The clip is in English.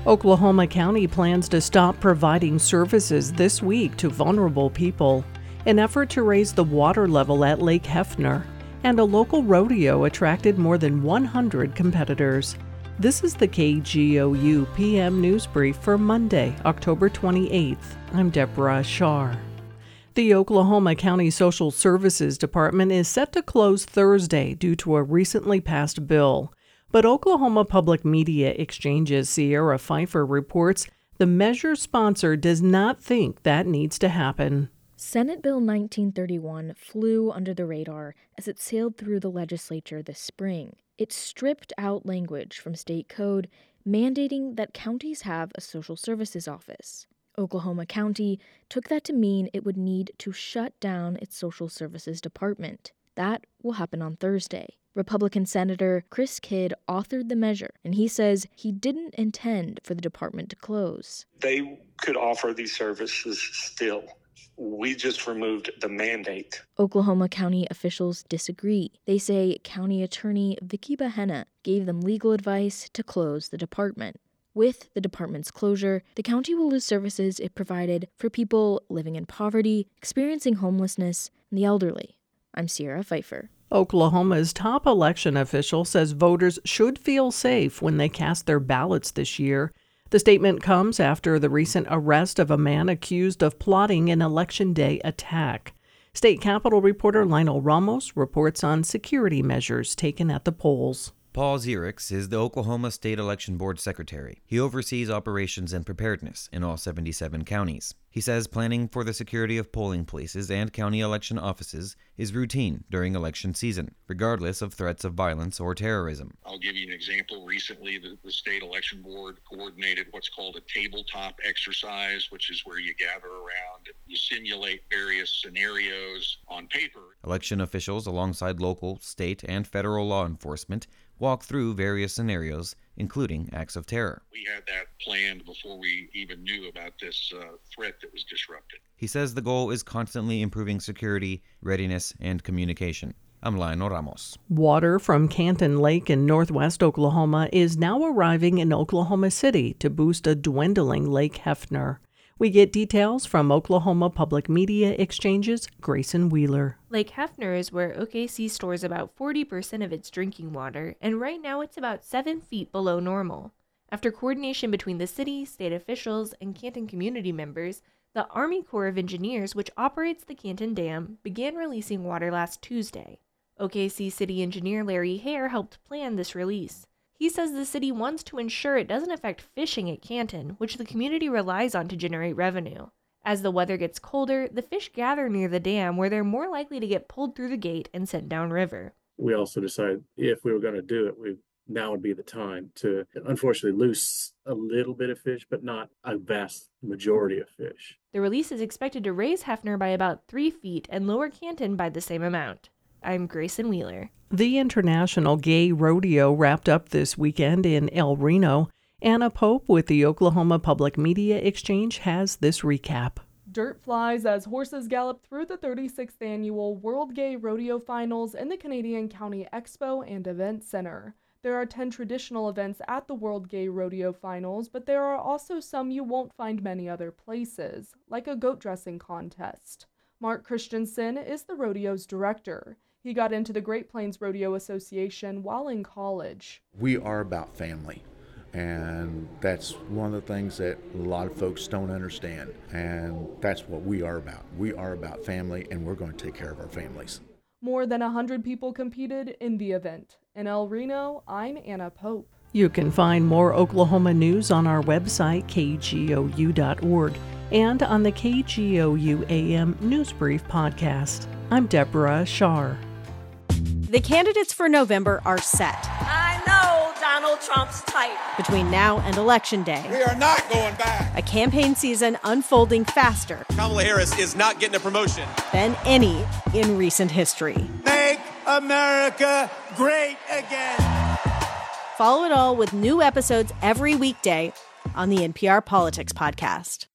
Oklahoma County plans to stop providing services this week to vulnerable people, an effort to raise the water level at Lake Hefner, and a local rodeo attracted more than 100 competitors. This is the KGOU PM News Brief for Monday, October 28th. I'm Deborah Shar. The Oklahoma County Social Services Department is set to close Thursday due to a recently passed bill. But Oklahoma Public Media Exchange's Sierra Pfeiffer reports the measure's sponsor does not think that needs to happen. Senate Bill 1931 flew under the radar as it sailed through the legislature this spring. It stripped out language from state code mandating that counties have a social services office. Oklahoma County took that to mean it would need to shut down its social services department. That will happen on Thursday. Republican Senator Chris Kidd authored the measure, and he says he didn't intend for the department to close. They could offer these services still. We just removed the mandate. Oklahoma County officials disagree. They say County Attorney Vicky Bahena gave them legal advice to close the department. With the department's closure, the county will lose services it provided for people living in poverty, experiencing homelessness, and the elderly. I'm Sierra Pfeiffer. Oklahoma's top election official says voters should feel safe when they cast their ballots this year. The statement comes after the recent arrest of a man accused of plotting an Election Day attack. State Capitol reporter Lionel Ramos reports on security measures taken at the polls. Paul Zierix is the Oklahoma State Election Board Secretary. He oversees operations and preparedness in all 77 counties. He says planning for the security of polling places and county election offices is routine during election season, regardless of threats of violence or terrorism. I'll give you an example. Recently, the State Election Board coordinated what's called a tabletop exercise, which is where you gather around and you simulate various scenarios on paper. Election officials, alongside local, state, and federal law enforcement, walk through various scenarios, including acts of terror. We had that planned before we even knew about this threat that was disrupted. He says the goal is constantly improving security, readiness, and communication. I'm Lionel Ramos. Water from Canton Lake in northwest Oklahoma is now arriving in Oklahoma City to boost a dwindling Lake Hefner. We get details from Oklahoma Public Media Exchange's Grayson Wheeler. Lake Hefner is where OKC stores about 40% of its drinking water, and right now it's about 7 feet below normal. After coordination between the city, state officials, and Canton community members, the Army Corps of Engineers, which operates the Canton Dam, began releasing water last Tuesday. OKC City Engineer Larry Hare helped plan this release. He says the city wants to ensure it doesn't affect fishing at Canton, which the community relies on to generate revenue. As the weather gets colder, the fish gather near the dam where they're more likely to get pulled through the gate and sent downriver. We also decided if we were going to do it, now would be the time to unfortunately lose a little bit of fish, but not a vast majority of fish. The release is expected to raise Hefner by about 3 feet and lower Canton by the same amount. I'm Grayson Wheeler. The International Gay Rodeo wrapped up this weekend in El Reno. Anna Pope with the Oklahoma Public Media Exchange has this recap. Dirt flies as horses gallop through the 36th annual World Gay Rodeo Finals in the Canadian County Expo and Event Center. There are 10 traditional events at the World Gay Rodeo Finals, but there are also some you won't find many other places, like a goat dressing contest. Mark Christensen is the rodeo's director. He got into the Great Plains Rodeo Association while in college. We are about family, and that's one of the things that a lot of folks don't understand, and that's what we are about. We are about family, and we're going to take care of our families. More than 100 people competed in the event. In El Reno, I'm Anna Pope. You can find more Oklahoma news on our website, kgou.org, and on the KGOU AM News Brief podcast. I'm Deborah Shar. The candidates for November are set. I know Donald Trump's type. Between now and Election Day, we are not going back. A campaign season unfolding faster. Kamala Harris is not getting a promotion than any in recent history. Make America great again. Follow it all with new episodes every weekday on the NPR Politics Podcast.